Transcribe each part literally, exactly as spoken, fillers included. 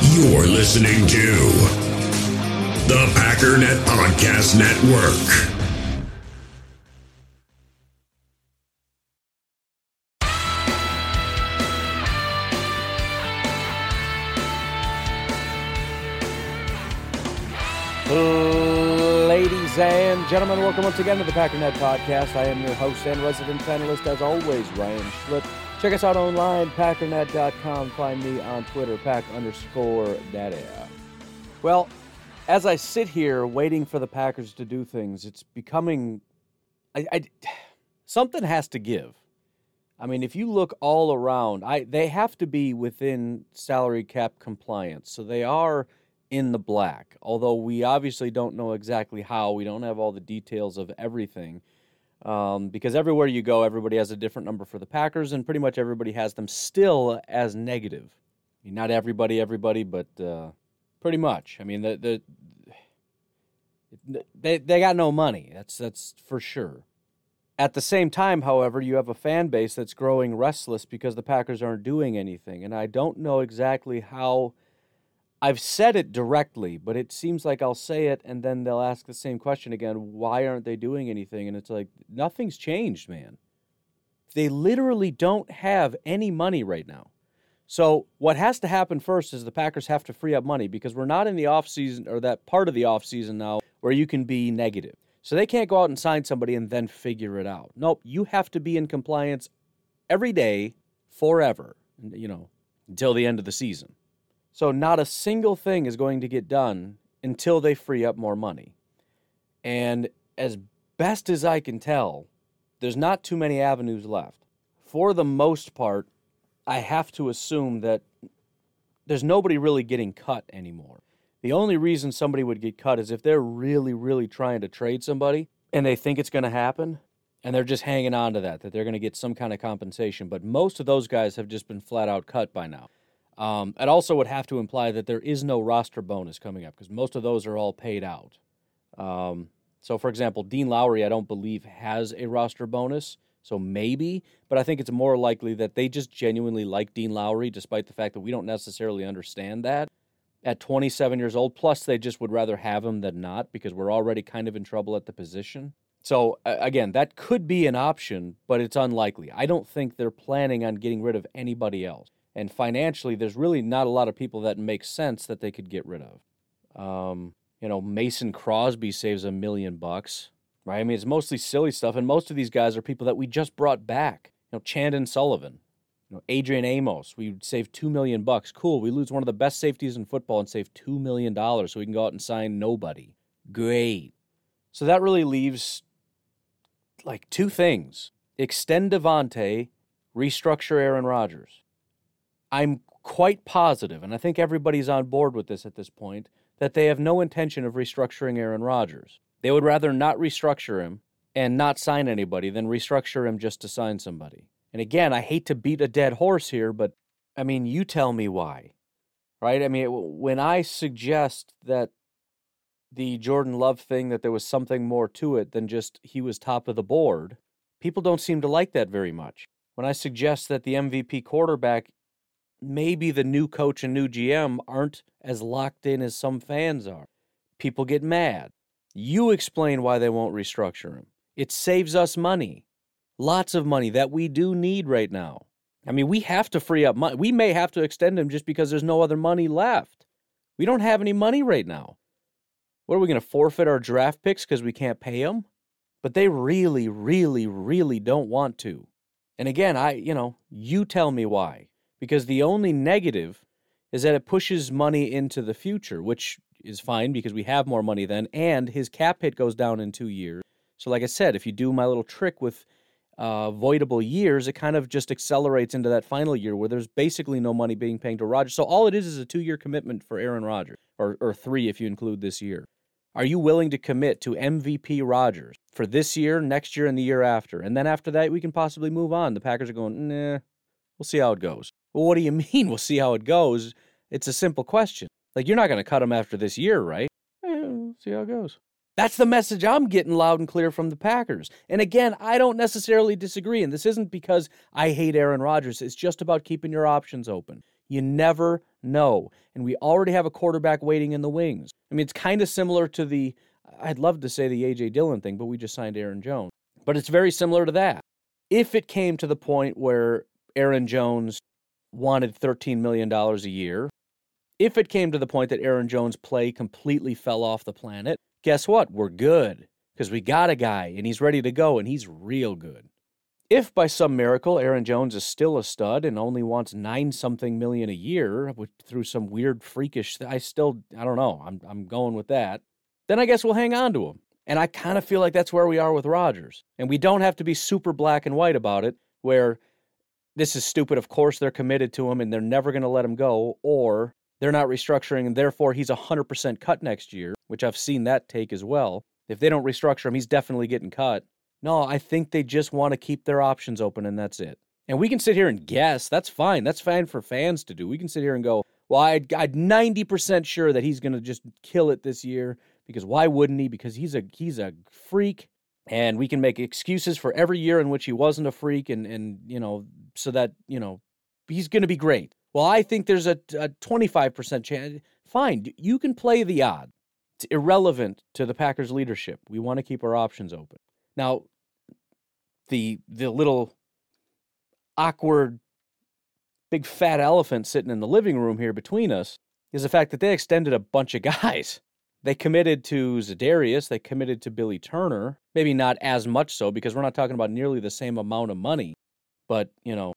You're listening to the Packernet Podcast Network. Ladies and gentlemen, welcome once again to the Packernet Podcast. I am your host and resident panelist, as always, Ryan Schlip. Check us out online, packernet dot com. Find me on Twitter, pack underscore daddy. Well, as I sit here waiting for the Packers to do things, it's becoming... I, I, something has to give. I mean, if you look all around, I they have to be within salary cap compliance. So they are in the black, although we obviously don't know exactly how. We don't have all the details of everything. Um, because everywhere you go, everybody has a different number for the Packers, and pretty much everybody has them still as negative. I mean, not everybody, everybody, but uh, pretty much. I mean, the, the they they got no money. That's that's for sure. At the same time, however, you have a fan base that's growing restless because the Packers aren't doing anything, and I don't know exactly how. I've said it directly, but it seems like I'll say it, and then they'll ask the same question again. Why aren't they doing anything? And it's like, nothing's changed, man. They literally don't have any money right now. So what has to happen first is the Packers have to free up money, because we're not in the offseason, or that part of the offseason now, where you can be negative. So they can't go out and sign somebody and then figure it out. Nope, you have to be in compliance every day, forever, you know, until the end of the season. So not a single thing is going to get done until they free up more money. And as best as I can tell, there's not too many avenues left. For the most part, I have to assume that there's nobody really getting cut anymore. The only reason somebody would get cut is if they're really, really trying to trade somebody and they think it's going to happen, and they're just hanging on to that, that they're going to get some kind of compensation. But most of those guys have just been flat out cut by now. Um, it also would have to imply that there is no roster bonus coming up, because most of those are all paid out. Um, so, for example, Dean Lowry, I don't believe, has a roster bonus, so maybe, but I think it's more likely that they just genuinely like Dean Lowry, despite the fact that we don't necessarily understand that. At twenty-seven years old, plus they just would rather have him than not, because we're already kind of in trouble at the position. So, again, that could be an option, but it's unlikely. I don't think they're planning on getting rid of anybody else. And financially, there's really not a lot of people that make sense that they could get rid of. Um, you know, Mason Crosby saves a million bucks, right? I mean, it's mostly silly stuff, and most of these guys are people that we just brought back. You know, Chandon Sullivan, you know, Adrian Amos. We save two million bucks. Cool. We lose one of the best safeties in football and save two million dollars, so we can go out and sign nobody. Great. So that really leaves like two things: extend Devontae, restructure Aaron Rodgers. I'm quite positive, and I think everybody's on board with this at this point, that they have no intention of restructuring Aaron Rodgers. They would rather not restructure him and not sign anybody than restructure him just to sign somebody. And again, I hate to beat a dead horse here, but, I mean, you tell me why, right? I mean, when I suggest that the Jordan Love thing, that there was something more to it than just he was top of the board, people don't seem to like that very much. When I suggest that the M V P quarterback, maybe the new coach and new G M aren't as locked in as some fans are, people get mad. You explain why they won't restructure him. It saves us money. Lots of money that we do need right now. I mean, we have to free up money. We may have to extend him just because there's no other money left. We don't have any money right now. What, are we going to forfeit our draft picks because we can't pay them? But they really, really, really don't want to. And again, I, you know, you tell me why. Because the only negative is that it pushes money into the future, which is fine because we have more money then, and his cap hit goes down in two years. So like I said, if you do my little trick with uh, voidable years, it kind of just accelerates into that final year where there's basically no money being paid to Rodgers. So all it is is a two-year commitment for Aaron Rodgers, or, or three if you include this year. Are you willing to commit to M V P Rodgers for this year, next year, and the year after? And then after that, we can possibly move on. The Packers are going, nah, we'll see how it goes. Well, what do you mean we'll see how it goes? It's a simple question. Like, you're not going to cut him after this year, right? Eh, we'll see how it goes. That's the message I'm getting loud and clear from the Packers. And again, I don't necessarily disagree, and this isn't because I hate Aaron Rodgers. It's just about keeping your options open. You never No. And we already have a quarterback waiting in the wings. I mean, it's kind of similar to the, I'd love to say the A J Dillon thing, but we just signed Aaron Jones. But it's very similar to that. If it came to the point where Aaron Jones wanted thirteen million dollars a year, if it came to the point that Aaron Jones' play completely fell off the planet, guess what? We're good because we got a guy and he's ready to go and he's real good. If by some miracle Aaron Jones is still a stud and only wants nine something million a year which, through some weird freakish, I still, I don't know, I'm I'm going with that, then I guess we'll hang on to him. And I kind of feel like that's where we are with Rodgers. And we don't have to be super black and white about it, where this is stupid, of course they're committed to him and they're never going to let him go, or they're not restructuring and therefore he's one hundred percent cut next year, which I've seen that take as well. If they don't restructure him, he's definitely getting cut. No, I think they just want to keep their options open and that's it. And we can sit here and guess. That's fine. That's fine for fans to do. We can sit here and go, well, I'd, I'd ninety percent sure that he's going to just kill it this year. Because why wouldn't he? Because he's a he's a freak, and we can make excuses for every year in which he wasn't a freak, and, and you know, so that, you know, he's going to be great. Well, I think there's a, a twenty-five percent chance. Fine, you can play the odd. It's irrelevant to the Packers' leadership. We want to keep our options open. Now, the the little awkward big fat elephant sitting in the living room here between us is the fact that they extended a bunch of guys. They committed to Za'Darius. They committed to Billy Turner. Maybe not as much so because we're not talking about nearly the same amount of money. But, you know,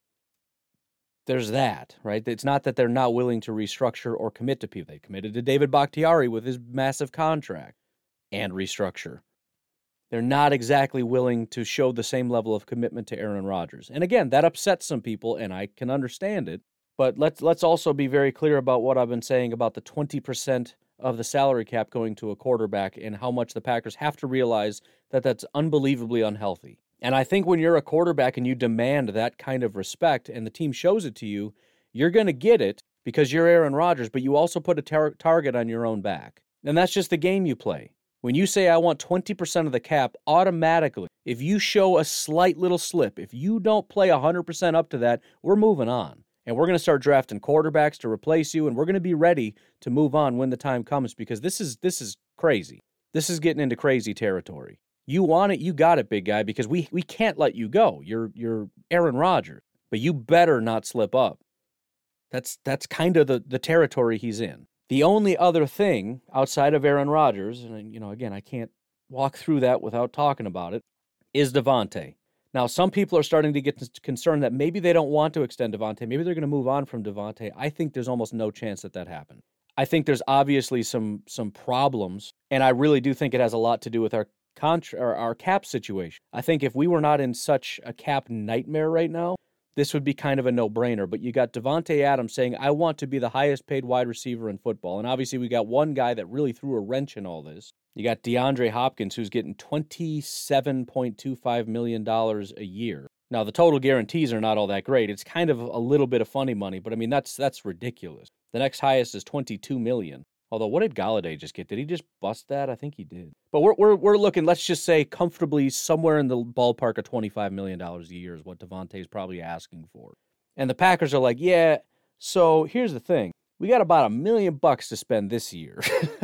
there's that, right? It's not that they're not willing to restructure or commit to people. They committed to David Bakhtiari with his massive contract and restructure. They're not exactly willing to show the same level of commitment to Aaron Rodgers. And again, that upsets some people, and I can understand it. But let's let's also be very clear about what I've been saying about the twenty percent of the salary cap going to a quarterback and how much the Packers have to realize that that's unbelievably unhealthy. And I think when you're a quarterback and you demand that kind of respect and the team shows it to you, you're going to get it because you're Aaron Rodgers, but you also put a tar- target on your own back. And that's just the game you play. When you say I want twenty percent of the cap, automatically, if you show a slight little slip, if you don't play one hundred percent up to that, we're moving on. And we're going to start drafting quarterbacks to replace you, and we're going to be ready to move on when the time comes because this is this is crazy. This is getting into crazy territory. You want it, you got it, big guy, because we we can't let you go. You're you're Aaron Rodgers, but you better not slip up. That's that's kind of the, the territory he's in. The only other thing outside of Aaron Rodgers, and you know, again, I can't walk through that without talking about it, is Davante. Now, some people are starting to get concerned that maybe they don't want to extend Davante. Maybe they're going to move on from Davante. I think there's almost no chance that that happened. I think there's obviously some some problems, and I really do think it has a lot to do with our contra- or our cap situation. I think if we were not in such a cap nightmare right now, this would be kind of a no-brainer. But you got Davante Adams saying, I want to be the highest-paid wide receiver in football. And obviously we got one guy that really threw a wrench in all this. You got DeAndre Hopkins, who's getting twenty-seven point two five million dollars a year. Now, the total guarantees are not all that great. It's kind of a little bit of funny money, but I mean, that's that's ridiculous. The next highest is twenty-two million dollars. Although, what did Golladay just get? Did he just bust that? I think he did. But we're we're we're looking, let's just say, comfortably somewhere in the ballpark of twenty-five million dollars a year is what Davante's probably asking for. And the Packers are like, yeah, so here's the thing. We got about a million bucks to spend this year.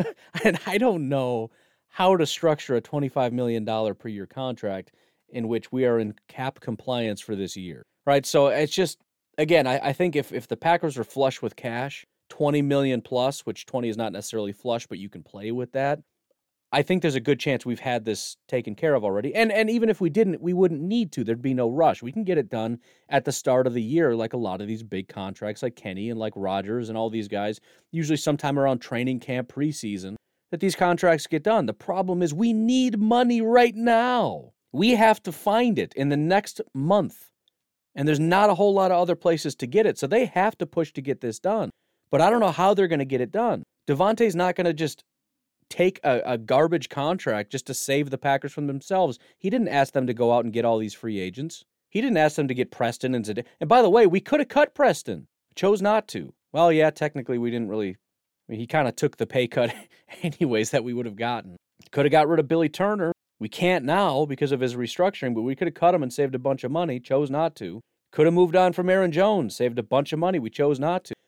And I don't know how to structure a twenty-five million dollars per year contract in which we are in cap compliance for this year, right? So it's just, again, I, I think if, if the Packers are flush with cash, twenty million dollars plus, which twenty is not necessarily flush, but you can play with that, I think there's a good chance we've had this taken care of already. And and even if we didn't, we wouldn't need to. There'd be no rush. We can get it done at the start of the year, like a lot of these big contracts, like Kenny and like Rodgers and all these guys, usually sometime around training camp preseason, that these contracts get done. The problem is we need money right now. We have to find it in the next month. And there's not a whole lot of other places to get it. So they have to push to get this done. But I don't know how they're going to get it done. Davante's not going to just take a, a garbage contract just to save the Packers from themselves. He didn't ask them to go out and get all these free agents. He didn't ask them to get Preston and Za'Darius. And by the way, we could have cut Preston. Chose not to. Well, yeah, technically we didn't really. I mean, he kind of took the pay cut anyways that we would have gotten. Could have got rid of Billy Turner. We can't now because of his restructuring, but we could have cut him and saved a bunch of money. Chose not to. Could have moved on from Aaron Jones. Saved a bunch of money. We chose not to.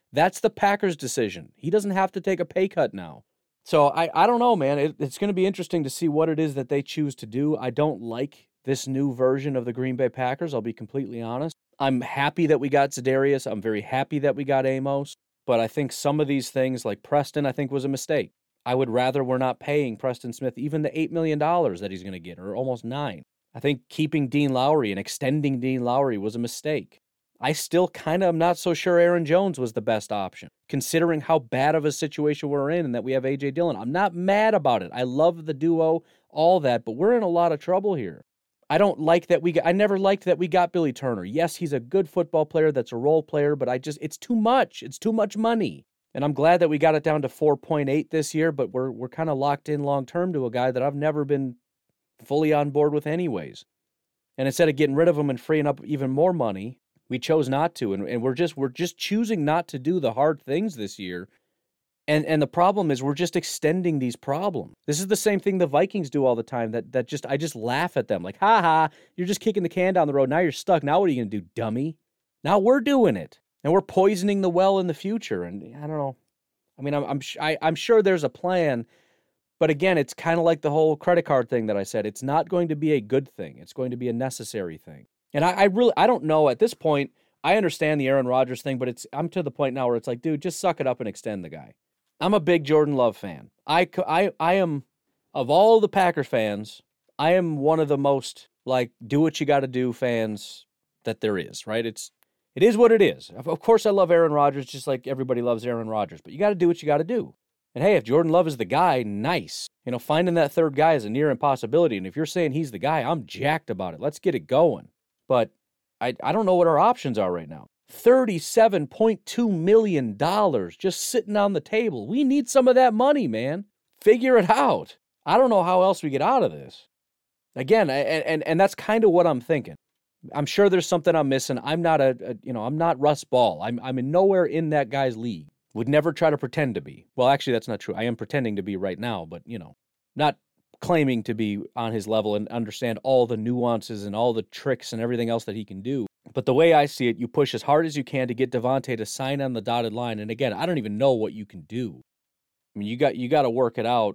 That's the Packers' decision. He doesn't have to take a pay cut now. So I, I don't know, man. It, it's going to be interesting to see what it is that they choose to do. I don't like this new version of the Green Bay Packers, I'll be completely honest. I'm happy that we got Za'Darius. I'm very happy that we got Amos. But I think some of these things, like Preston, I think was a mistake. I would rather we're not paying Preston Smith even the eight million dollars that he's going to get, or almost nine. I think keeping Dean Lowry and extending Dean Lowry was a mistake. I still kind of am not so sure Aaron Jones was the best option, considering how bad of a situation we're in and that we have A J Dillon. I'm not mad about it. I love the duo, all that, but we're in a lot of trouble here. I don't like that we got, I never liked that we got Billy Turner. Yes, he's a good football player that's a role player, but I just, it's too much. It's too much money. And I'm glad that we got it down to four point eight this year, but we're we're kind of locked in long-term to a guy that I've never been fully on board with anyways. And instead of getting rid of him and freeing up even more money, we chose not to. And, and we're just we're just choosing not to do the hard things this year. And and the problem is we're just extending these problems. This is the same thing the Vikings do all the time. That that just I just laugh at them. Like, ha ha, you're just kicking the can down the road. Now you're stuck. Now what are you going to do, dummy? Now we're doing it. And we're poisoning the well in the future. And I don't know. I mean, I'm I'm, I, I'm sure there's a plan. But again, it's kind of like the whole credit card thing that I said. It's not going to be a good thing. It's going to be a necessary thing. And I, I really, I don't know at this point. I understand the Aaron Rodgers thing, but it's I'm to the point now where it's like, dude, just suck it up and extend the guy. I'm a big Jordan Love fan. I, I, I am, of all the Packers fans, I am one of the most, like, do what you got to do fans that there is, right? It's It is what it is. Of course, I love Aaron Rodgers just like everybody loves Aaron Rodgers, but you got to do what you got to do. And hey, if Jordan Love is the guy, nice. You know, finding that third guy is a near impossibility. And if you're saying he's the guy, I'm jacked about it. Let's get it going. But I, I don't know what our options are right now. thirty-seven point two million dollars just sitting on the table. We need some of that money, man. Figure it out. I don't know how else we get out of this. Again, and, and, and that's kind of what I'm thinking. I'm sure there's something I'm missing. I'm not a, a you know, I'm not Russ Ball. I'm I'm in nowhere in that guy's league. Would never try to pretend to be. Well, actually, that's not true. I am pretending to be right now, but, you know, not claiming to be on his level and understand all the nuances and all the tricks and everything else that he can do. But the way I see it, you push as hard as you can to get Davante to sign on the dotted line. And again, I don't even know what you can do. I mean, you got you got to work it out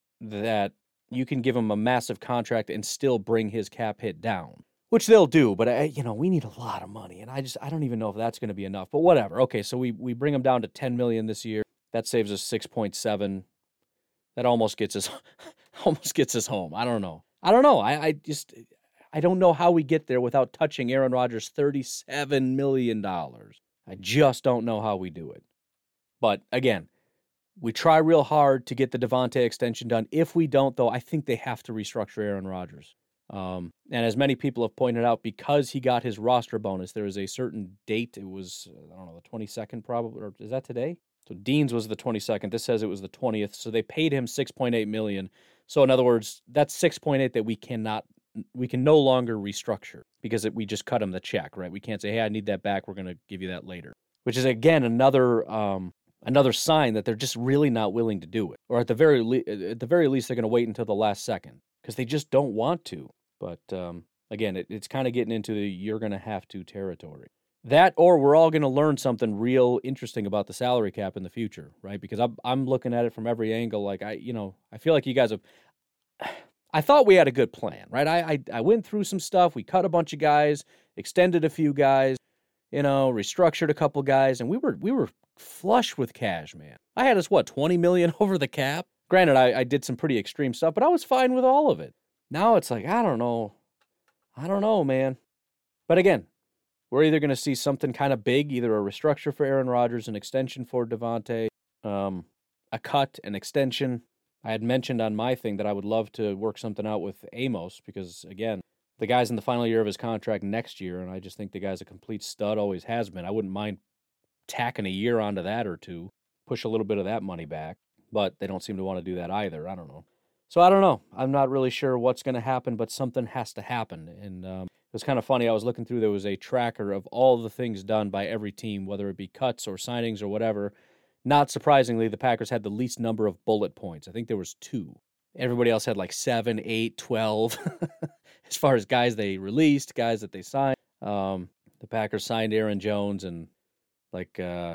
that you can give him a massive contract and still bring his cap hit down. Which they'll do, but, I, you know, we need a lot of money, and I just, I don't even know if that's going to be enough, but whatever. Okay, so we, we bring them down to ten million dollars this year. That saves us six point seven. That almost gets us, almost gets us home. I don't know. I don't know. I, I just, I don't know how we get there without touching Aaron Rodgers' thirty-seven million dollars. I just don't know how we do it. But, again, we try real hard to get the Davante extension done. If we don't, though, I think they have to restructure Aaron Rodgers. Um, and as many people have pointed out, because he got his roster bonus, there is a certain date. It was, I don't know, the twenty-second probably, or is that today? So Dean's was the twenty-second. This says it was the twentieth. So they paid him six point eight million dollars. So in other words, that's six point eight that we cannot, we can no longer restructure because it, we just cut him the check, right? We can't say, hey, I need that back. We're going to give you that later, which is, again, another, um, another sign that they're just really not willing to do it. Or at the very, le- at the very least, they're going to wait until the last second because they just don't want to. But, um, again, it, it's kind of getting into the you're going to have to territory. That, or we're all going to learn something real interesting about the salary cap in the future, right? Because I'm, I'm looking at it from every angle. Like, I, you know, I feel like you guys have, I thought we had a good plan, right? I, I, I went through some stuff. We cut a bunch of guys, extended a few guys, you know, restructured a couple guys, and we were, we were flush with cash, man. I had us, what, twenty million over the cap? Granted, I, I did some pretty extreme stuff, but I was fine with all of it. Now it's like, I don't know. I don't know, man. But again, we're either going to see something kind of big, either a restructure for Aaron Rodgers, an extension for Davante, um, a cut, an extension. I had mentioned on my thing that I would love to work something out with Amos because, again, the guy's in the final year of his contract next year, and I just think the guy's a complete stud, always has been. I wouldn't mind tacking a year onto that or two, push a little bit of that money back, but they don't seem to want to do that either. I don't know. So I don't know. I'm not really sure what's going to happen, but something has to happen. And um, it was kind of funny. I was looking through, there was a tracker of all the things done by every team, whether it be cuts or signings or whatever. Not surprisingly, the Packers had the least number of bullet points. I think there was two. Everybody else had like seven, eight, twelve. As far as guys they released, guys that they signed. Um, the Packers signed Aaron Jones and like, uh,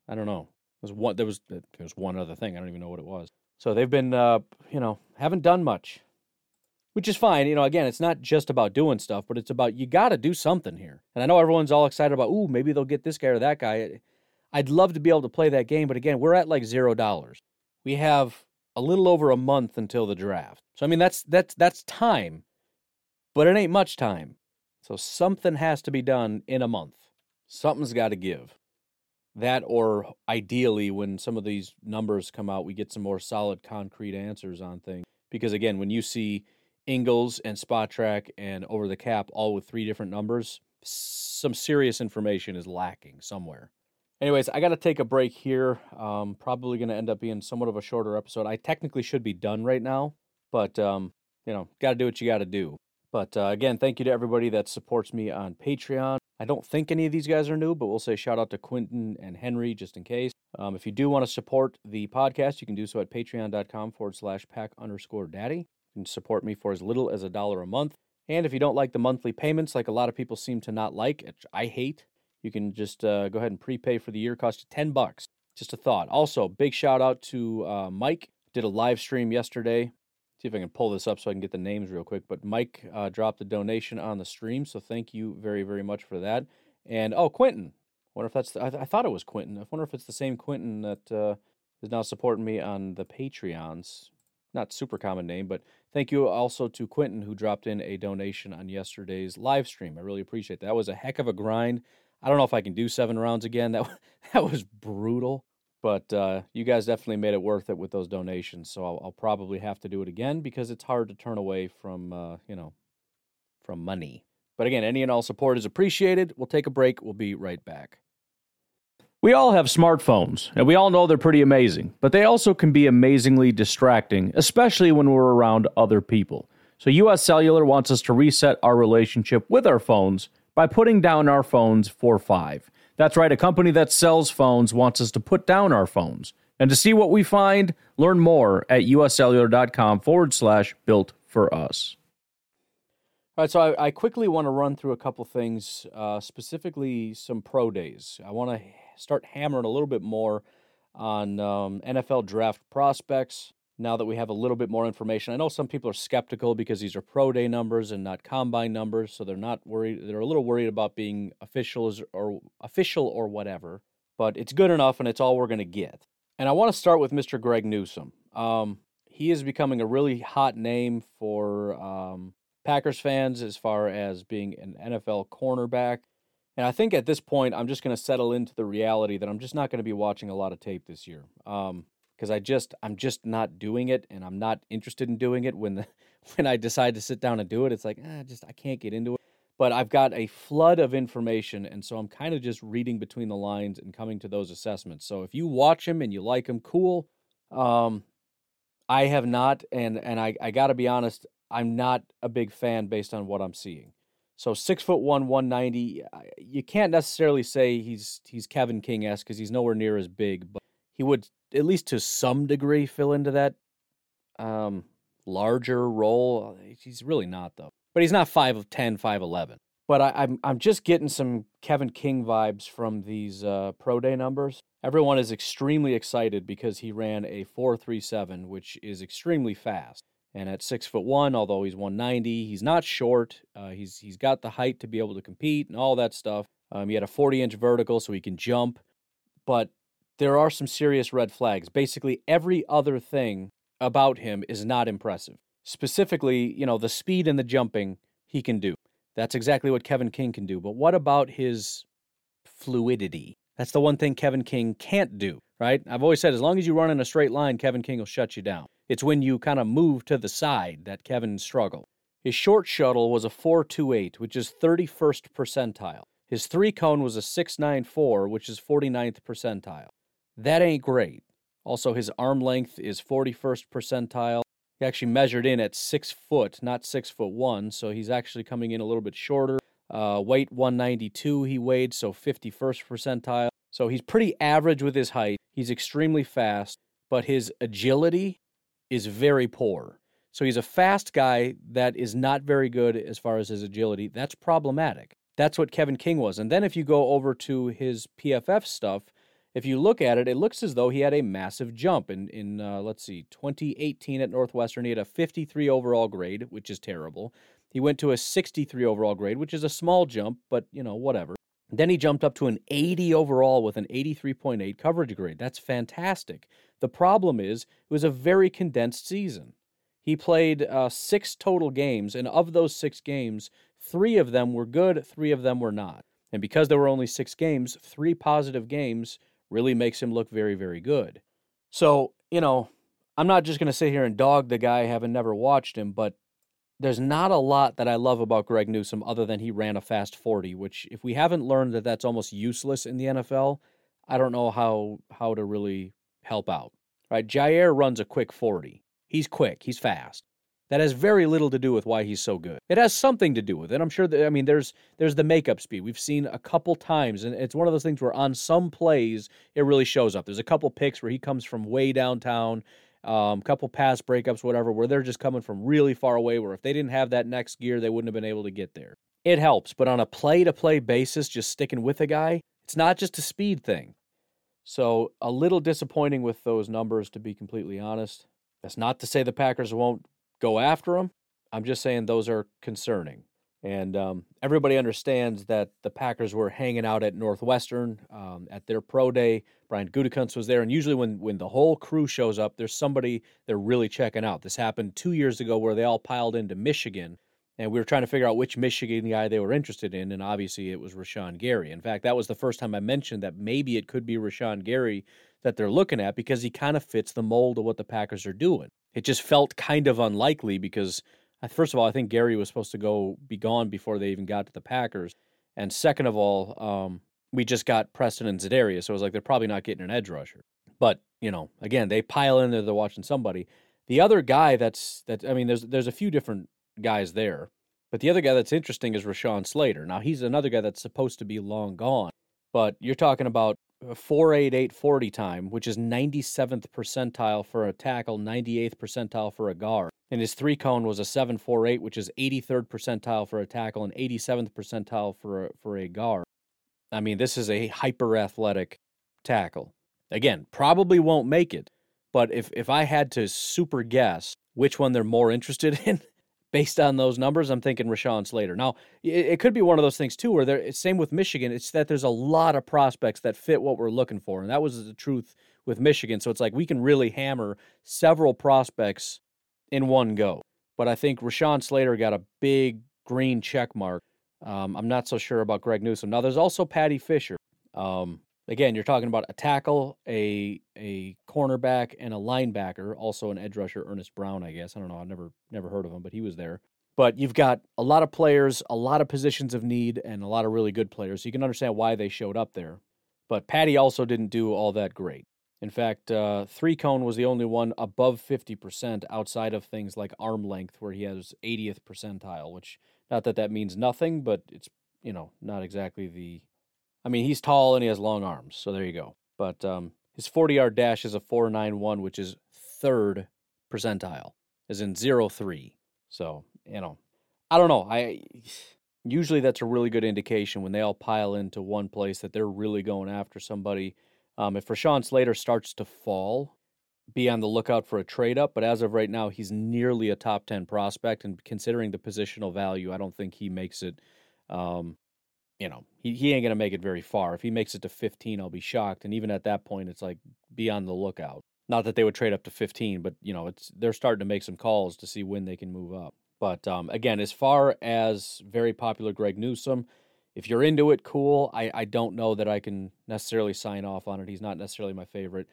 I don't know. There was one, there was, there was one other thing. I don't even know what it was. So they've been, uh, you know, haven't done much, which is fine. You know, again, it's not just about doing stuff, but it's about, you got to do something here. And I know everyone's all excited about, ooh, maybe they'll get this guy or that guy. I'd love to be able to play that game, but again, we're at like zero dollars. We have a little over a month until the draft. So, I mean, that's that's that's time, but it ain't much time. So something has to be done in a month. Something's got to give. That, or ideally, when some of these numbers come out, we get some more solid, concrete answers on things. Because, again, when you see Ingles and Spot Track and Over the Cap all with three different numbers, some serious information is lacking somewhere. Anyways, I got to take a break here. Um, probably going to end up being somewhat of a shorter episode. I technically should be done right now, but, um, you know, got to do what you got to do. But, uh, again, thank you to everybody that supports me on Patreon. I don't think any of these guys are new, but we'll say shout out to Quentin and Henry just in case. Um, if you do want to support the podcast, you can do so at patreon.com forward slash pack underscore daddy. You can support me for as little as a dollar a month. And if you don't like the monthly payments, like a lot of people seem to not like, which I hate, you can just uh, go ahead and prepay for the year. Cost you ten bucks. Just a thought. Also, big shout out to uh, Mike. Did a live stream yesterday. See if I can pull this up so I can get the names real quick. But Mike uh, dropped a donation on the stream, so thank you very, very much for that. And, oh, Quentin. I wonder if that's, the, I, th- I thought it was Quentin. I wonder if it's the same Quentin that uh, is now supporting me on the Patreons. Not super common name, but thank you also to Quentin who dropped in a donation on yesterday's live stream. I really appreciate that. That was a heck of a grind. I don't know if I can do seven rounds again. That, that was brutal. But uh, you guys definitely made it worth it with those donations, so I'll, I'll probably have to do it again because it's hard to turn away from, uh, you know, from money. But again, any and all support is appreciated. We'll take a break. We'll be right back. We all have smartphones, and we all know they're pretty amazing, but they also can be amazingly distracting, especially when we're around other people. So U S Cellular wants us to reset our relationship with our phones by putting down our phones for five. That's right, a company that sells phones wants us to put down our phones. And to see what we find, learn more at uscellular.com forward slash built for us. All right, so I, I quickly want to run through a couple things, uh, specifically some pro days. I want to start hammering a little bit more on um, N F L draft prospects now that we have a little bit more information. I know some people are skeptical because these are pro day numbers and not combine numbers, so they're not worried. They're a little worried about being officials or official or whatever, but it's good enough and it's all we're going to get. And I want to start with Mister Greg Newsome. Um, he is becoming a really hot name for um, Packers fans as far as being an N F L cornerback. And I think at this point, I'm just going to settle into the reality that I'm just not going to be watching a lot of tape this year. Um, Because I just, I'm just not doing it, and I'm not interested in doing it. When the, when I decide to sit down and do it, it's like, eh, just I can't get into it. But I've got a flood of information, and so I'm kind of just reading between the lines and coming to those assessments. So if you watch him and you like him, cool. Um, I have not, and and I, I got to be honest, I'm not a big fan based on what I'm seeing. So six foot one, one ninety. You can't necessarily say he's he's Kevin King-esque because he's nowhere near as big, but he would, at least to some degree, fill into that um, larger role. He's really not, though. But he's not five ten, five eleven. But I, I'm I'm just getting some Kevin King vibes from these uh, pro day numbers. Everyone is extremely excited because he ran a four three seven, which is extremely fast. And at six foot one, although he's one ninety, he's not short. Uh, he's he's got the height to be able to compete and all that stuff. Um, he had a forty inch vertical, so he can jump. But there are some serious red flags. Basically, every other thing about him is not impressive. Specifically, you know, the speed and the jumping he can do. That's exactly what Kevin King can do. But what about his fluidity? That's the one thing Kevin King can't do, right? I've always said, as long as you run in a straight line, Kevin King will shut you down. It's when you kind of move to the side that Kevin struggled. His short shuttle was a four two eight, which is thirty-first percentile. His three cone was a six nine four, which is forty-ninth percentile. That ain't great. Also, his arm length is forty-first percentile. He actually measured in at six foot, not six foot one, so he's actually coming in a little bit shorter. Uh, weight one ninety-two he weighed, so fifty-first percentile. So he's pretty average with his height. He's extremely fast, but his agility is very poor. So he's a fast guy that is not very good as far as his agility. That's problematic. That's what Kevin King was. And then if you go over to his P F F stuff, if you look at it, it looks as though he had a massive jump. In, in uh, let's see, twenty eighteen at Northwestern, he had a fifty-three overall grade, which is terrible. He went to a sixty-three overall grade, which is a small jump, but, you know, whatever. Then he jumped up to an eighty overall with an eighty-three point eight coverage grade. That's fantastic. The problem is, it was a very condensed season. He played uh, six total games, and of those six games, three of them were good, three of them were not. And because there were only six games, three positive games really makes him look very, very good. So, you know, I'm not just going to sit here and dog the guy having never watched him, but there's not a lot that I love about Greg Newsome other than he ran a fast forty, which if we haven't learned that that's almost useless in the N F L, I don't know how how to really help out. Right? Jair runs a quick forty. He's quick. He's fast. That has very little to do with why he's so good. It has something to do with it. I'm sure that, I mean, there's there's the makeup speed. We've seen a couple times, and it's one of those things where on some plays, it really shows up. There's a couple picks where he comes from way downtown, um, couple pass breakups, whatever, where they're just coming from really far away, where if they didn't have that next gear, they wouldn't have been able to get there. It helps, but on a play-to-play basis, just sticking with a guy, it's not just a speed thing. So a little disappointing with those numbers, to be completely honest. That's not to say the Packers won't go after him. I'm just saying those are concerning. And um, everybody understands that the Packers were hanging out at Northwestern um, at their pro day. Brian Gutekunst was there. And usually when, when the whole crew shows up, there's somebody they're really checking out. This happened two years ago where they all piled into Michigan. And we were trying to figure out which Michigan guy they were interested in. And obviously it was Rashawn Gary. In fact, that was the first time I mentioned that maybe it could be Rashawn Gary that they're looking at because he kind of fits the mold of what the Packers are doing. It just felt kind of unlikely because, first of all, I think Gary was supposed to go be gone before they even got to the Packers. And second of all, um, we just got Preston and Za'Darius, so it was like they're probably not getting an edge rusher. But, you know, again, they pile in there, they're watching somebody. The other guy that's, that I mean, there's there's a few different guys there, but the other guy that's interesting is Rashawn Slater. Now, he's another guy that's supposed to be long gone, but you're talking about a four eight eight forty time, which is ninety-seventh percentile for a tackle, ninety-eighth percentile for a guard. And his three cone was a seven four eight, which is eighty-third percentile for a tackle and eighty-seventh percentile for a, for a guard. I mean, this is a hyper-athletic tackle. Again, probably won't make it, but if, if I had to super guess which one they're more interested in, based on those numbers, I'm thinking Rashawn Slater. Now, it, it could be one of those things, too, where there, same with Michigan, it's that there's a lot of prospects that fit what we're looking for, and that was the truth with Michigan. So it's like we can really hammer several prospects in one go. But I think Rashawn Slater got a big green check mark. Um, I'm not so sure about Greg Newsome. Now, there's also Patty Fisher. Um, again, you're talking about a tackle, a a cornerback, and a linebacker, also an edge rusher, Ernest Brown, I guess. I don't know. I've never never heard of him, but he was there. But you've got a lot of players, a lot of positions of need, and a lot of really good players. So you can understand why they showed up there. But Patty also didn't do all that great. In fact, uh, three cone was the only one above fifty percent outside of things like arm length, where he has eightieth percentile, which, not that that means nothing, but it's, you know, not exactly the... I mean, he's tall and he has long arms, so there you go. But um, his forty-yard dash is a four nine one, which is third percentile, as in zero three. So, you know, I don't know. I usually that's a really good indication when they all pile into one place that they're really going after somebody. Um, if Rashawn Slater starts to fall, be on the lookout for a trade-up. But as of right now, he's nearly a top ten prospect, and considering the positional value, I don't think he makes it... Um, You know, he, he ain't going to make it very far. If he makes it to fifteen, I'll be shocked. And even at that point, it's like, be on the lookout. Not that they would trade up to fifteen, but, you know, it's they're starting to make some calls to see when they can move up. But, um, again, as far as very popular Greg Newsome, if you're into it, cool. I, I don't know that I can necessarily sign off on it. He's not necessarily my favorite.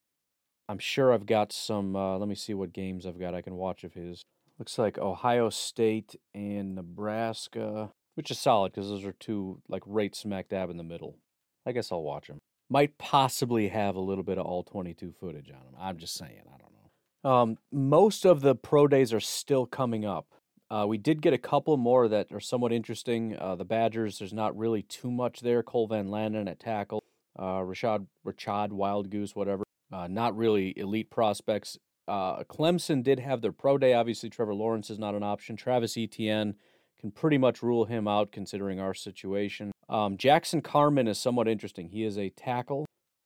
I'm sure I've got some, uh, let me see what games I've got I can watch of his. Looks like Ohio State and Nebraska... which is solid because those are two, like, right smack dab in the middle. I guess I'll watch them. Might possibly have a little bit of all twenty-two footage on them. I'm just saying. I don't know. Um, most of the pro days are still coming up. Uh, we did get a couple more that are somewhat interesting. Uh, the Badgers, there's not really too much there. Cole Van Landen at tackle. Uh, Rashad, Rashad Wild Goose, whatever. Uh, not really elite prospects. Uh, Clemson did have their pro day. Obviously, Trevor Lawrence is not an option. Travis Etienne can pretty much rule him out considering our situation. Um, Jackson Carman is somewhat interesting. He is a tackle,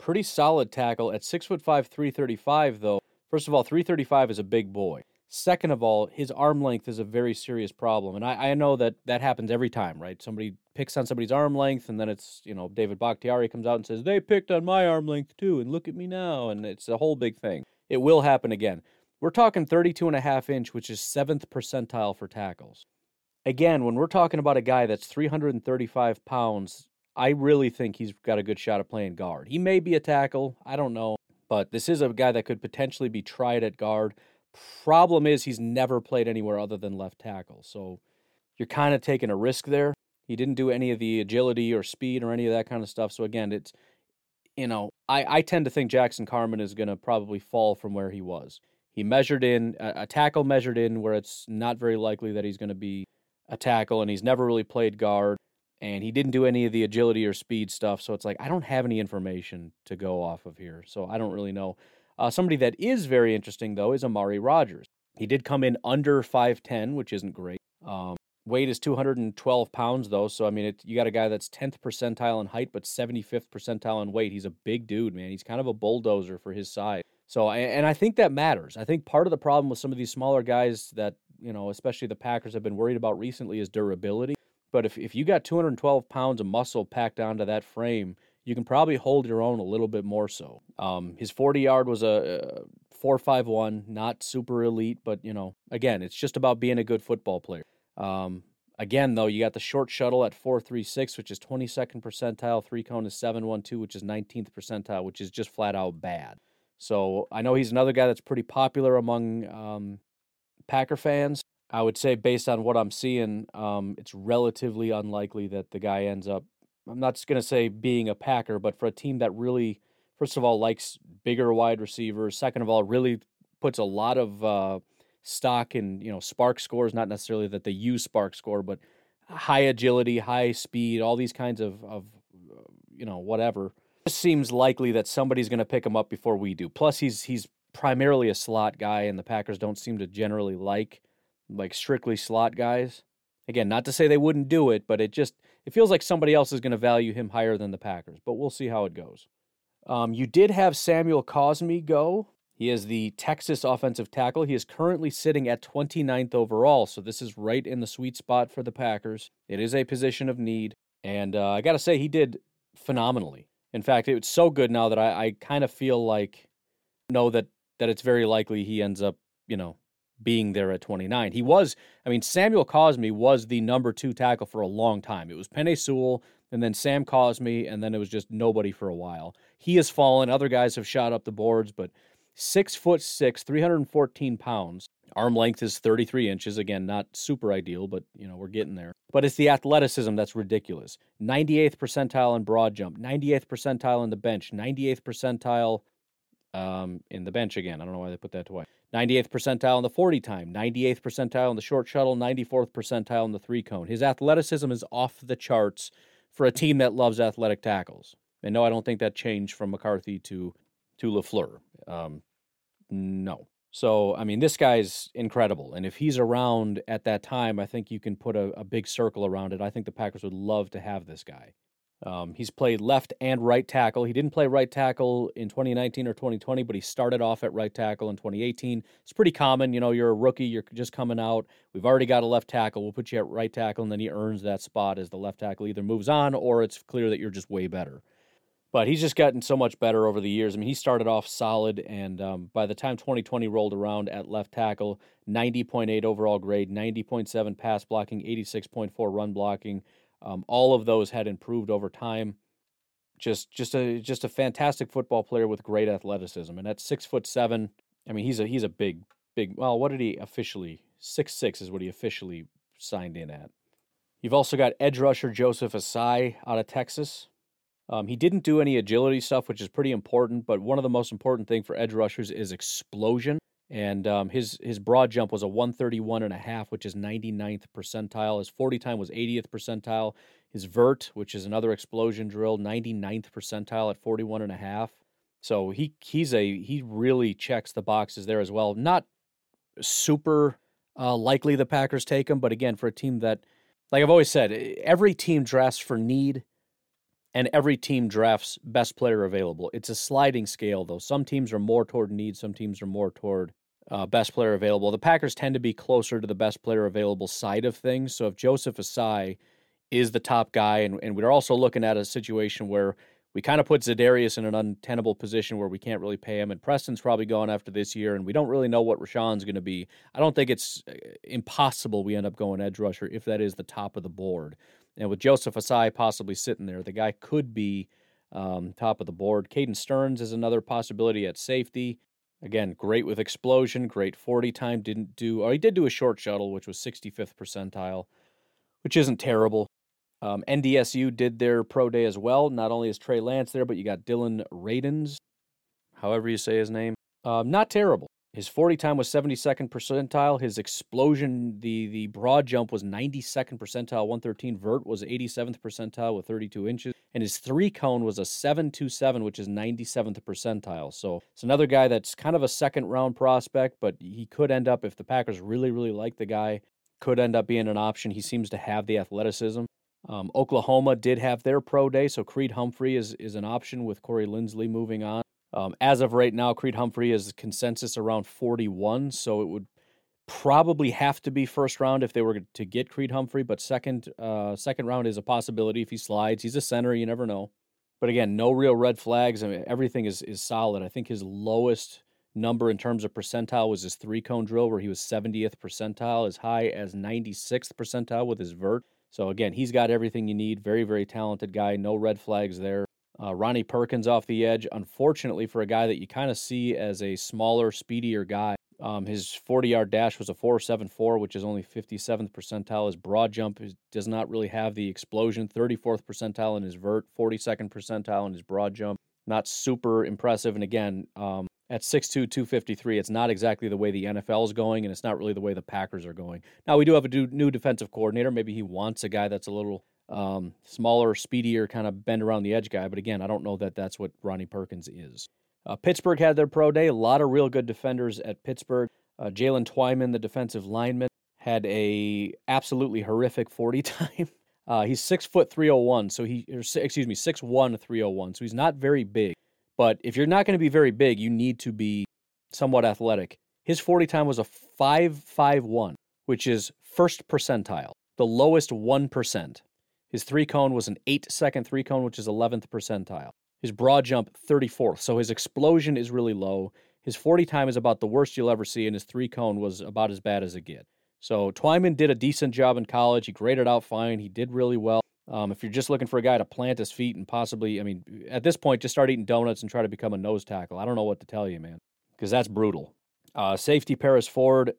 Pretty solid tackle at six foot five, three thirty-five, though. First of all, three thirty-five is a big boy. Second of all, his arm length is a very serious problem. And I, I know that that happens every time, right? Somebody picks on somebody's arm length, and then it's, you know, David Bakhtiari comes out and says, they picked on my arm length too, and look at me now. And it's a whole big thing. It will happen again. We're talking thirty-two and a half inch, which is seventh percentile for tackles. Again, when we're talking about a guy that's three hundred thirty-five pounds, I really think he's got a good shot at playing guard. He may be a tackle, I don't know, but this is a guy that could potentially be tried at guard. Problem is he's never played anywhere other than left tackle, so you're kind of taking a risk there. He didn't do any of the agility or speed or any of that kind of stuff, so again, it's, you know, I, I tend to think Jackson Carman is going to probably fall from where he was. He measured in, a, a tackle measured in where it's not very likely that he's going to be a tackle, and he's never really played guard. And he didn't do any of the agility or speed stuff, so it's like I don't have any information to go off of here, so I don't really know. Uh, somebody that is very interesting, though, is Amari Rogers. He did come in under five ten, which isn't great. Um, weight is two hundred twelve pounds, though, so, I mean, it, you got a guy that's tenth percentile in height, but seventy-fifth percentile in weight. He's a big dude, man. He's kind of a bulldozer for his size. So, and I think that matters. I think part of the problem with some of these smaller guys that, you know, especially the Packers have been worried about recently is durability. But if, if you got two hundred twelve pounds of muscle packed onto that frame, you can probably hold your own a little bit more so. Um, his forty-yard was a, a four five one, not super elite, but, you know, again, it's just about being a good football player. Um, again, though, you got the short shuttle at four three six, which is twenty-second percentile. Three cone is seven one two, which is nineteenth percentile, which is just flat out bad. So I know he's another guy that's pretty popular among um, Packer fans. I would say based on what I'm seeing, um, it's relatively unlikely that the guy ends up, I'm not just going to say being a Packer, but for a team that really, first of all, likes bigger wide receivers, second of all, really puts a lot of uh, stock in, you know, spark scores, not necessarily that they use spark score, but high agility, high speed, all these kinds of, of you know, whatever. It seems likely that somebody's going to pick him up before we do. Plus, he's he's primarily a slot guy, and the Packers don't seem to generally like like strictly slot guys. Again, not to say they wouldn't do it, but it just, it feels like somebody else is going to value him higher than the Packers, but we'll see how it goes. Um, you did have Samuel Cosmi go. He is the Texas offensive tackle. He is currently sitting at twenty-ninth overall, so this is right in the sweet spot for the Packers. It is a position of need, and uh, I got to say, he did phenomenally. In fact, it's so good now that I, I kind of feel like, know that, that it's very likely he ends up, you know, being there at twenty-nine. He was, I mean, Samuel Cosmi was the number two tackle for a long time. It was Penei Sewell, and then Sam Cosmi, and then it was just nobody for a while. He has fallen. Other guys have shot up the boards, but six foot six, three hundred fourteen pounds. Arm length is thirty-three inches. Again, not super ideal, but, you know, we're getting there. But it's the athleticism that's ridiculous. ninety-eighth percentile in broad jump, ninety-eighth percentile in the bench, ninety-eighth percentile um, in the bench again. I don't know why they put that twice. ninety-eighth percentile in the forty time, ninety-eighth percentile in the short shuttle, ninety-fourth percentile in the three cone. His athleticism is off the charts for a team that loves athletic tackles. And no, I don't think that changed from McCarthy to, to LaFleur. Um, no. So, I mean, this guy's incredible. And if he's around at that time, I think you can put a, a big circle around it. I think the Packers would love to have this guy. Um, he's played left and right tackle. He didn't play right tackle in twenty nineteen or twenty twenty, but he started off at right tackle in twenty eighteen. It's pretty common. You know, you're a rookie. You're just coming out. We've already got a left tackle. We'll put you at right tackle, and then he earns that spot as the left tackle either moves on or it's clear that you're just way better. But he's just gotten so much better over the years. I mean, he started off solid, and um, by the time twenty twenty rolled around at left tackle, ninety point eight overall grade, ninety point seven pass blocking, eighty-six point four run blocking. Um, all of those had improved over time. Just, just a, just a fantastic football player with great athleticism. And at six foot seven, I mean, he's a, he's a big, big. Well, what did he officially? six six is what he officially signed in at. You've also got edge rusher Joseph Asai out of Texas. Um, he didn't do any agility stuff, which is pretty important. But one of the most important thing for edge rushers is explosion. And um, his his broad jump was a one thirty-one and a half, which is ninety-ninth percentile. His forty time was eightieth percentile. His vert, which is another explosion drill, ninety-ninth percentile at forty-one and a half. So he he's a he really checks the boxes there as well. Not super uh, likely the Packers take him, but again, for a team that, like I've always said, every team drafts for need. and every team drafts best player available. It's a sliding scale, though. Some teams are more toward need, some teams are more toward uh, best player available. The Packers tend to be closer to the best player available side of things, so if Joseph Ossai is the top guy, and, and we're also looking at a situation where we kind of put Za'Darius in an untenable position where we can't really pay him, and Preston's probably gone after this year, and we don't really know what Rashawn's going to be. I don't think it's impossible we end up going edge rusher if that is the top of the board. And with Joseph Ossai possibly sitting there, the guy could be um, top of the board. Caden Stearns is another possibility at safety. Again, great with explosion, great forty time. Didn't do, or he did do a short shuttle, which was sixty-fifth percentile, which isn't terrible. Um, N D S U did their pro day as well. Not only is Trey Lance there, but you got Dylan Radins, however you say his name. Um, not terrible. His forty time was seventy-second percentile. His explosion, the the broad jump was ninety-second percentile, one thirteen. Vert was eighty-seventh percentile with thirty-two inches. And his three cone was a seven twenty-seven, which is ninety-seventh percentile. So it's another guy that's kind of a second round prospect, but he could end up, if the Packers really, really like the guy, could end up being an option. He seems to have the athleticism. Um, Oklahoma did have their pro day, so Creed Humphrey is, is an option with Corey Linsley moving on. Um, as of right now, Creed Humphrey is consensus around forty-one, so it would probably have to be first round if they were to get Creed Humphrey, but second uh, second round is a possibility if he slides. He's a center, you never know. But again, no real red flags. I mean, everything is, is solid. I think his lowest number in terms of percentile was his three-cone drill, where he was seventieth percentile, as high as ninety-sixth percentile with his vert. So again, he's got everything you need. Very, very talented guy. No red flags there. Uh, Ronnie Perkins off the edge. Unfortunately, for a guy that you kind of see as a smaller, speedier guy, um, his forty-yard dash was a four seventy-four, which is only fifty-seventh percentile. His broad jump is, does not really have the explosion. thirty-fourth percentile in his vert, forty-second percentile in his broad jump. Not super impressive. And again, um, at six two, two fifty-three, it's not exactly the way the N F L is going, and it's not really the way the Packers are going. Now, we do have a new defensive coordinator. Maybe he wants a guy that's a little um, smaller, speedier, kind of bend around the edge guy. But again, I don't know that that's what Ronnie Perkins is. Uh, Pittsburgh had their pro day. A lot of real good defenders at Pittsburgh. Uh, Jalen Twyman, the defensive lineman, had a absolutely horrific forty time. Uh, he's six foot three oh one, so he, or, excuse me, six one, three oh one. So he's not very big. But if you're not going to be very big, you need to be somewhat athletic. His forty time was a five five one, which is first percentile, the lowest one percent. His three cone was an eight second three cone, which is eleventh percentile. His broad jump, thirty-fourth. So his explosion is really low. His forty time is about the worst you'll ever see, and his three cone was about as bad as it gets. So Twyman did a decent job in college. He graded out fine. He did really well. Um, if you're just looking for a guy to plant his feet and possibly, I mean, at this point, just start eating donuts and try to become a nose tackle. I don't know what to tell you, man, because that's brutal. Uh, safety Paris Ford,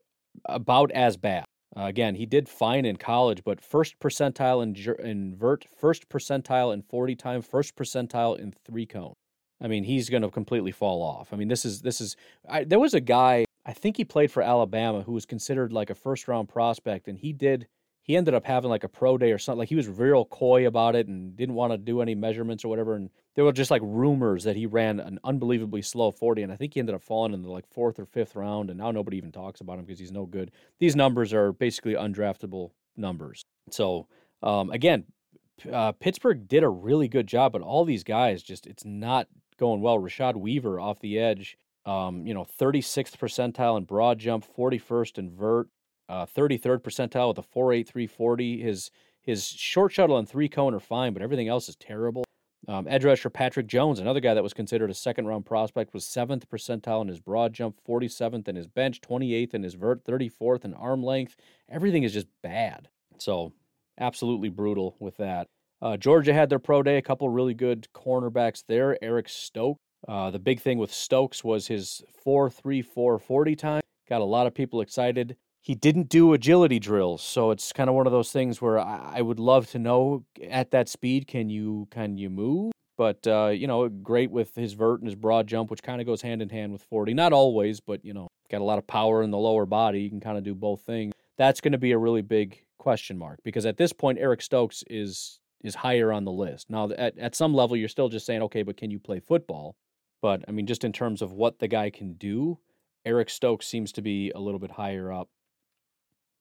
about as bad. Uh, again, he did fine in college, but first percentile in, in vert, first percentile in forty time, first percentile in three cone. I mean, he's going to completely fall off. I mean, this is, this is, I, there was a guy, I think he played for Alabama, who was considered like a first round prospect, and he did, he ended up having like a pro day or something. Like he was real coy about it and didn't want to do any measurements or whatever. And there were just like rumors that he ran an unbelievably slow forty. And I think he ended up falling in the like fourth or fifth round. And now nobody even talks about him because he's no good. These numbers are basically undraftable numbers. So um, again, uh, Pittsburgh did a really good job, but all these guys just, it's not going well. Rashad Weaver off the edge, um, you know, thirty-sixth percentile in broad jump, forty-first in vert. Uh, thirty-third percentile with a four eight three forty. His his short shuttle and three cone are fine, but everything else is terrible. Um, edge rusher Patrick Jones, another guy that was considered a second round prospect, was seventh percentile in his broad jump, forty-seventh in his bench, twenty-eighth in his vert, thirty-fourth in arm length. Everything is just bad. So absolutely brutal with that. Uh, Georgia had their pro day. A couple really good cornerbacks there. Eric Stokes. Uh, the big thing with Stokes was his four three four forty time. Got a lot of people excited. He didn't do agility drills, so it's kind of one of those things where I, I would love to know at that speed, can you can you move? But, uh, you know, great with his vert and his broad jump, which kind of goes hand in hand with forty. Not always, but, you know, got a lot of power in the lower body. You can kind of do both things. That's going to be a really big question mark because at this point, Eric Stokes is is higher on the list. Now, at, at some level, you're still just saying, okay, but can you play football? But, I mean, just in terms of what the guy can do, Eric Stokes seems to be a little bit higher up.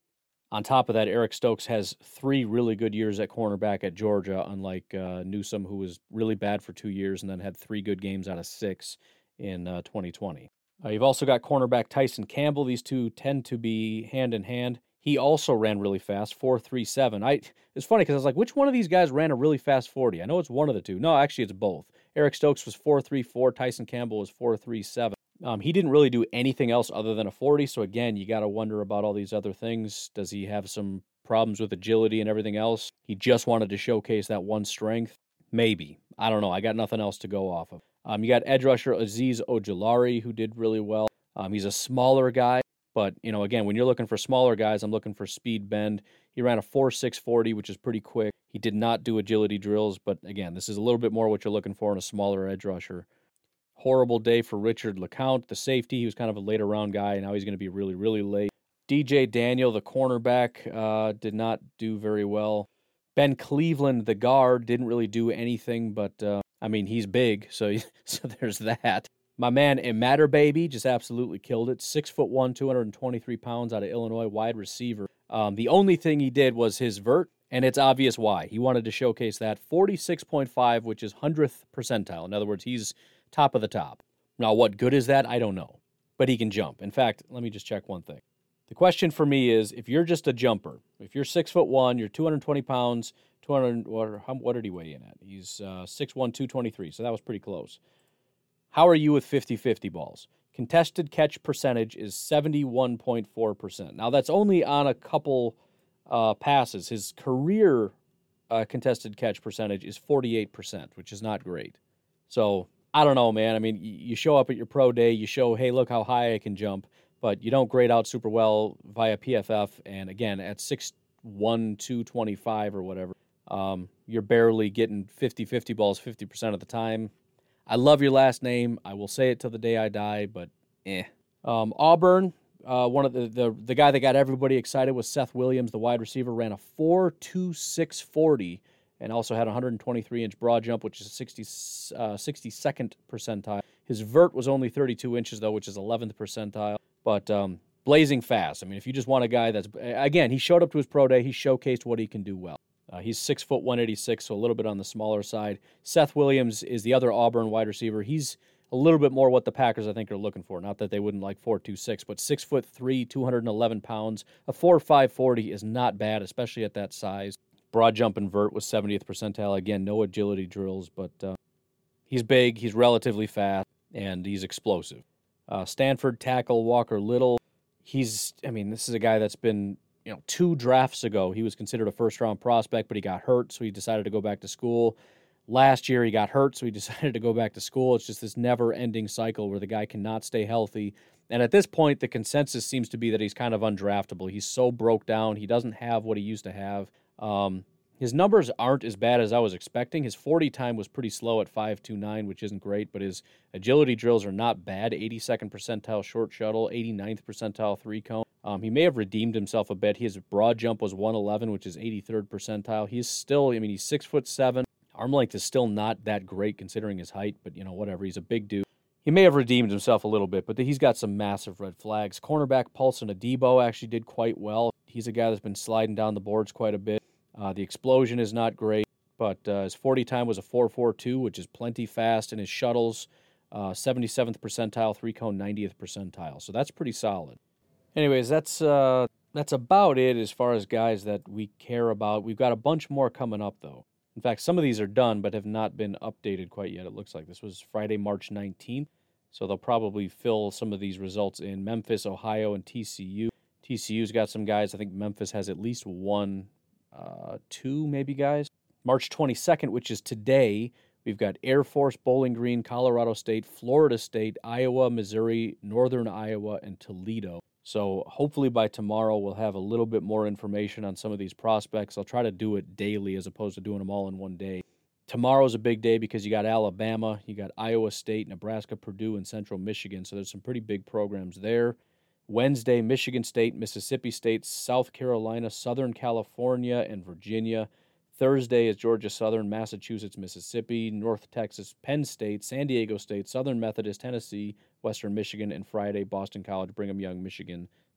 On top of that, Eric Stokes has three really good years at cornerback at Georgia, unlike uh, Newsome, who was really bad for two years and then had three good games out of six in uh, twenty twenty. Uh, you've also got cornerback Tyson Campbell. These two tend to be hand in hand. He also ran really fast, four three seven. I It's funny because I was like, which one of these guys ran a really fast forty? I know it's one of the two. No, actually, it's both. Eric Stokes was four three four. Tyson Campbell was four three seven. Um, he didn't really do anything else other than a forty. So again, you got to wonder about all these other things. Does he have some problems with agility and everything else? He just wanted to showcase that one strength. Maybe. I don't know. I got nothing else to go off of. Um, you got edge rusher Azeez Ojulari, who did really well. Um, he's a smaller guy. But, you know, again, when you're looking for smaller guys, I'm looking for speed bend. He ran a four six forty, which is pretty quick. He did not do agility drills, but again, this is a little bit more what you're looking for in a smaller edge rusher. Horrible day for Richard LeCounte, the safety. He was kind of a later round guy, and now he's going to be really, really late. D J Daniel, the cornerback, uh, did not do very well. Ben Cleveland, the guard, didn't really do anything, but, uh, I mean, he's big, so, so there's that. My man, Imatter Baby, just absolutely killed it. Six foot one, two hundred twenty-three pounds out of Illinois, wide receiver. Um, the only thing he did was his vert, and it's obvious why. He wanted to showcase that. forty-six point five, which is hundredth percentile. In other words, he's top of the top. Now, what good is that? I don't know. But he can jump. In fact, let me just check one thing. The question for me is, if you're just a jumper, if you're six foot one, you're two hundred twenty pounds, two hundred, what, how, what did he weigh in at? He's uh, six one, two twenty-three, so that was pretty close. How are you with fifty-fifty balls? Contested catch percentage is seventy-one point four percent. Now, that's only on a couple uh, passes. His career uh, contested catch percentage is forty-eight percent, which is not great. So, I don't know, man. I mean, you show up at your pro day, you show, hey, look how high I can jump, but you don't grade out super well via P F F. And again, at six one, two twenty-five or whatever, um, you're barely getting fifty-fifty balls fifty percent of the time. I love your last name. I will say it till the day I die, but eh. Um, Auburn, uh, one of the, the the guy that got everybody excited was Seth Williams, the wide receiver, ran a four two six forty and also had a one hundred twenty-three inch broad jump, which is sixty, uh, sixty-second percentile. His vert was only thirty-two inches, though, which is eleventh percentile, but um, blazing fast. I mean, if you just want a guy that's, again, he showed up to his pro day. He showcased what he can do well. Uh, he's six foot one eighty-six, so a little bit on the smaller side. Seth Williams is the other Auburn wide receiver. He's a little bit more what the Packers, I think, are looking for. Not that they wouldn't like four two six, but six foot three, two hundred eleven pounds. A four five forty is not bad, especially at that size. Broad jump and vert was seventieth percentile. Again, no agility drills, but uh, he's big, he's relatively fast, and he's explosive. Uh, Stanford tackle Walker Little. He's, I mean, this is a guy that's been, you know, two drafts ago, he was considered a first-round prospect, but he got hurt, so he decided to go back to school. Last year, he got hurt, so he decided to go back to school. It's just this never-ending cycle where the guy cannot stay healthy. And at this point, the consensus seems to be that he's kind of undraftable. He's so broke down. He doesn't have what he used to have. Um, his numbers aren't as bad as I was expecting. His forty time was pretty slow at five two nine, which isn't great, but his agility drills are not bad. eighty-second percentile short shuttle, eighty-ninth percentile three-cone. Um, he may have redeemed himself a bit. His broad jump was one eleven, which is eighty-third percentile. He's still, I mean, he's six foot seven. Arm length is still not that great considering his height, but, you know, whatever. He's a big dude. He may have redeemed himself a little bit, but he's got some massive red flags. Cornerback Paulson Adebo actually did quite well. He's a guy that's been sliding down the boards quite a bit. Uh, the explosion is not great, but uh, his forty time was a four four two, which is plenty fast, and his shuttles, uh, seventy-seventh percentile, three-cone, ninetieth percentile. So that's pretty solid. Anyways, that's uh, that's about it as far as guys that we care about. We've got a bunch more coming up, though. In fact, some of these are done but have not been updated quite yet. It looks like this was Friday, March nineteenth, so they'll probably fill some of these results in Memphis, Ohio, and T C U. T C U's got some guys. I think Memphis has at least one, uh, two maybe guys. March twenty-second, which is today, we've got Air Force, Bowling Green, Colorado State, Florida State, Iowa, Missouri, Northern Iowa, and Toledo. So hopefully by tomorrow we'll have a little bit more information on some of these prospects. I'll try to do it daily as opposed to doing them all in one day. Tomorrow's a big day because you got Alabama, you got Iowa State, Nebraska, Purdue, and Central Michigan. So there's some pretty big programs there. Wednesday, Michigan State, Mississippi State, South Carolina, Southern California, and Virginia. Thursday is Georgia Southern, Massachusetts, Mississippi, North Texas, Penn State, San Diego State, Southern Methodist, Tennessee, Western Michigan, and Friday, Boston College, Brigham Young, Michigan,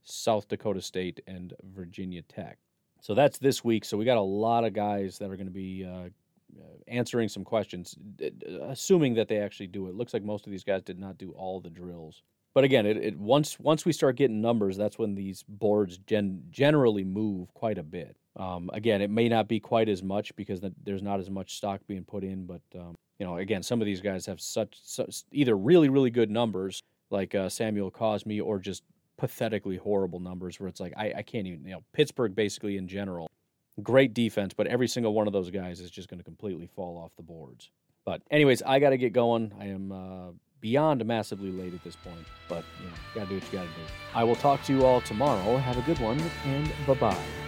South Dakota State, and Virginia Tech. So that's this week. So we got a lot of guys that are going to be uh, answering some questions, assuming that they actually do it. Looks like most of these guys did not do all the drills. But again, it, it once once we start getting numbers, that's when these boards gen, generally move quite a bit. Um, again, it may not be quite as much because the, there's not as much stock being put in. But um, you know, again, some of these guys have such, such either really really good numbers like uh, Samuel Cosme, or just pathetically horrible numbers where it's like I, I can't even. You know, Pittsburgh basically in general, great defense, but every single one of those guys is just going to completely fall off the boards. But anyways, I got to get going. I am. Uh, Beyond massively late at this point, but you know, gotta do what you gotta do. I will talk to you all tomorrow. Have a good one, and bye-bye.